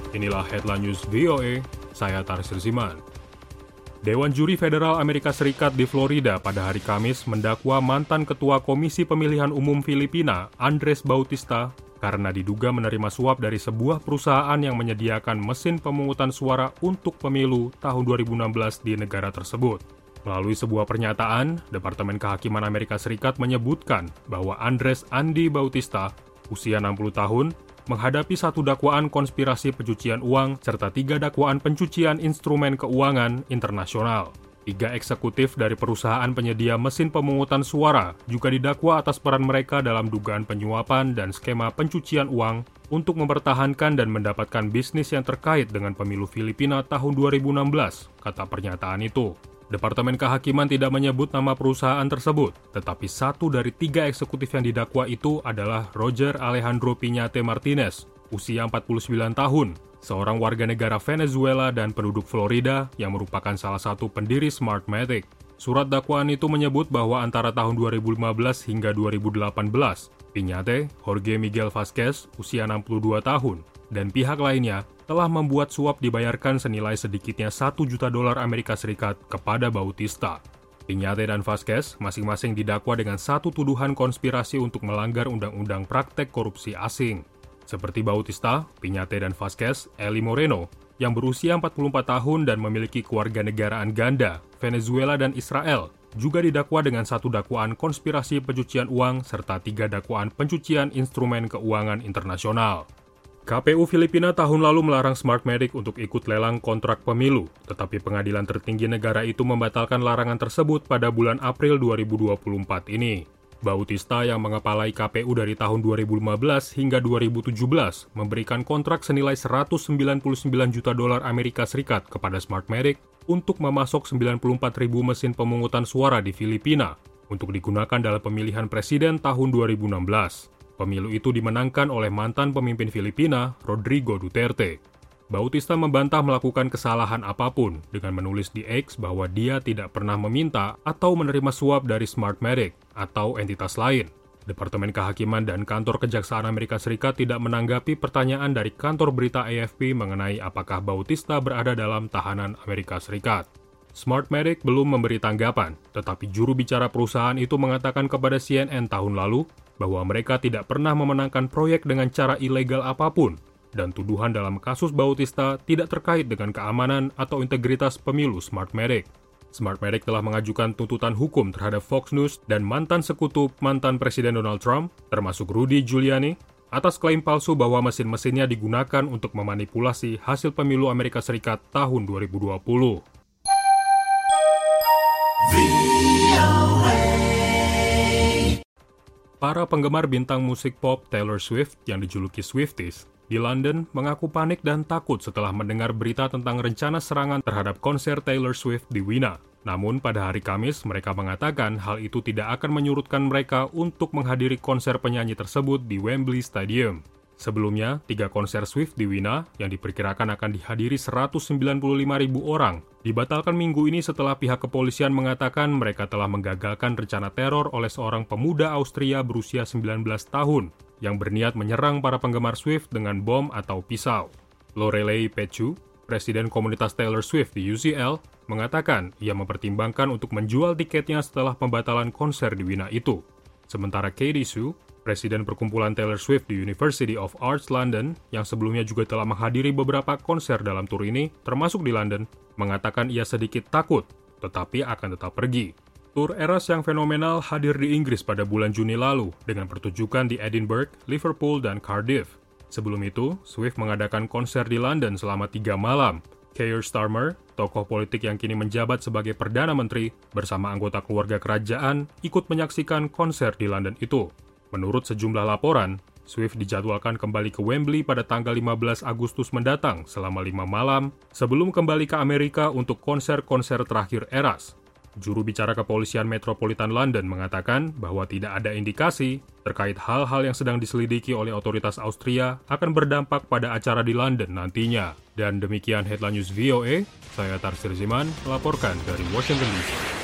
Inilah Headline News VOA, saya Tarsir Ziman. Dewan Juri Federal Amerika Serikat di Florida pada hari Kamis mendakwa mantan Ketua Komisi Pemilihan Umum Filipina, Andres Bautista, karena diduga menerima suap dari sebuah perusahaan yang menyediakan mesin pemungutan suara untuk pemilu tahun 2016 di negara tersebut. Melalui sebuah pernyataan, Departemen Kehakiman Amerika Serikat menyebutkan bahwa Andres Andi Bautista, usia 60 tahun, menghadapi satu dakwaan konspirasi pencucian uang serta 3 dakwaan pencucian instrumen keuangan internasional. 3 eksekutif dari perusahaan penyedia mesin pemungutan suara juga didakwa atas peran mereka dalam dugaan penyuapan dan skema pencucian uang untuk mempertahankan dan mendapatkan bisnis yang terkait dengan pemilu Filipina tahun 2016, kata pernyataan itu. Departemen Kehakiman tidak menyebut nama perusahaan tersebut, tetapi satu dari 3 eksekutif yang didakwa itu adalah Roger Alejandro Piñate Martinez, usia 49 tahun, seorang warga negara Venezuela dan penduduk Florida yang merupakan salah satu pendiri Smartmatic. Surat dakwaan itu menyebut bahwa antara tahun 2015 hingga 2018, Piñate, Jorge Miguel Vázquez, usia 62 tahun, dan pihak lainnya telah membuat suap dibayarkan senilai sedikitnya $1 juta Amerika Serikat kepada Bautista. Piñate dan Vázquez masing-masing didakwa dengan satu tuduhan konspirasi untuk melanggar undang-undang praktek korupsi asing. Seperti Bautista, Piñate dan Vázquez, Eli Moreno, yang berusia 44 tahun dan memiliki kewarganegaraan ganda, Venezuela dan Israel, juga didakwa dengan satu dakwaan konspirasi pencucian uang serta 3 dakwaan pencucian instrumen keuangan internasional. KPU Filipina tahun lalu melarang Smartmatic untuk ikut lelang kontrak pemilu, tetapi pengadilan tertinggi negara itu membatalkan larangan tersebut pada bulan April 2024 ini. Bautista yang mengepalai KPU dari tahun 2015 hingga 2017 memberikan kontrak senilai $199 juta Amerika Serikat kepada Smartmatic untuk memasok 94.000 mesin pemungutan suara di Filipina untuk digunakan dalam pemilihan presiden tahun 2016. Pemilu itu dimenangkan oleh mantan pemimpin Filipina, Rodrigo Duterte. Bautista membantah melakukan kesalahan apapun dengan menulis di X bahwa dia tidak pernah meminta atau menerima suap dari Smartmatic atau entitas lain. Departemen Kehakiman dan Kantor Kejaksaan Amerika Serikat tidak menanggapi pertanyaan dari kantor berita AFP mengenai apakah Bautista berada dalam tahanan Amerika Serikat. Smartmatic belum memberi tanggapan, tetapi juru bicara perusahaan itu mengatakan kepada CNN tahun lalu bahwa mereka tidak pernah memenangkan proyek dengan cara ilegal apapun, dan tuduhan dalam kasus Bautista tidak terkait dengan keamanan atau integritas pemilu Smartmatic. Smartmatic telah mengajukan tuntutan hukum terhadap Fox News dan mantan sekutu mantan Presiden Donald Trump, termasuk Rudy Giuliani, atas klaim palsu bahwa mesin-mesinnya digunakan untuk memanipulasi hasil pemilu Amerika Serikat tahun 2020. Para penggemar bintang musik pop Taylor Swift yang dijuluki Swifties di London mengaku panik dan takut setelah mendengar berita tentang rencana serangan terhadap konser Taylor Swift di Wina. Namun pada hari Kamis mereka mengatakan hal itu tidak akan menyurutkan mereka untuk menghadiri konser penyanyi tersebut di Wembley Stadium. Sebelumnya, 3 konser Swift di Wina yang diperkirakan akan dihadiri 195.000 orang dibatalkan minggu ini setelah pihak kepolisian mengatakan mereka telah menggagalkan rencana teror oleh seorang pemuda Austria berusia 19 tahun yang berniat menyerang para penggemar Swift dengan bom atau pisau. Lorelei Pechu, presiden komunitas Taylor Swift di UCL, mengatakan ia mempertimbangkan untuk menjual tiketnya setelah pembatalan konser di Wina itu. Sementara Katie Sue, presiden perkumpulan Taylor Swift di University of Arts London, yang sebelumnya juga telah menghadiri beberapa konser dalam tur ini, termasuk di London, mengatakan ia sedikit takut, tetapi akan tetap pergi. Tur Eras yang fenomenal hadir di Inggris pada bulan Juni lalu, dengan pertunjukan di Edinburgh, Liverpool, dan Cardiff. Sebelum itu, Swift mengadakan konser di London selama 3 malam. Keir Starmer, tokoh politik yang kini menjabat sebagai Perdana Menteri, bersama anggota keluarga kerajaan, ikut menyaksikan konser di London itu. Menurut sejumlah laporan, Swift dijadwalkan kembali ke Wembley pada tanggal 15 Agustus mendatang selama 5 malam sebelum kembali ke Amerika untuk konser-konser terakhir Eras. Juru bicara kepolisian Metropolitan London mengatakan bahwa tidak ada indikasi terkait hal-hal yang sedang diselidiki oleh otoritas Austria akan berdampak pada acara di London nantinya. Dan demikian Headline News VOA, saya Tarsir Ziman melaporkan dari Washington DC.